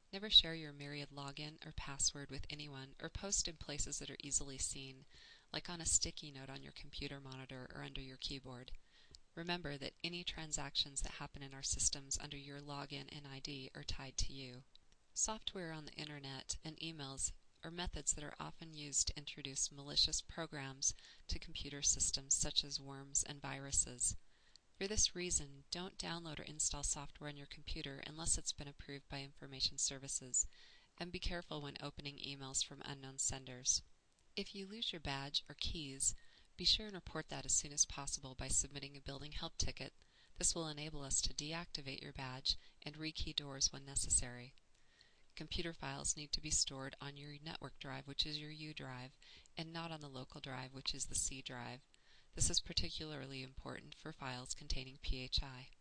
Never share your Myriad login or password with anyone or post in places that are easily seen, like on a sticky note on your computer monitor or under your keyboard. Remember that any transactions that happen in our systems under your login and ID are tied to you. Software on the internet and emails are methods that are often used to introduce malicious programs to computer systems such as worms and viruses. For this reason, don't download or install software on your computer unless it's been approved by Information Services, and be careful when opening emails from unknown senders. If you lose your badge or keys, be sure and report that as soon as possible by submitting a building help ticket. This will enable us to deactivate your badge and rekey doors when necessary. Computer files need to be stored on your network drive, which is your U drive, and not on the local drive, which is the C drive. This is particularly important for files containing PHI.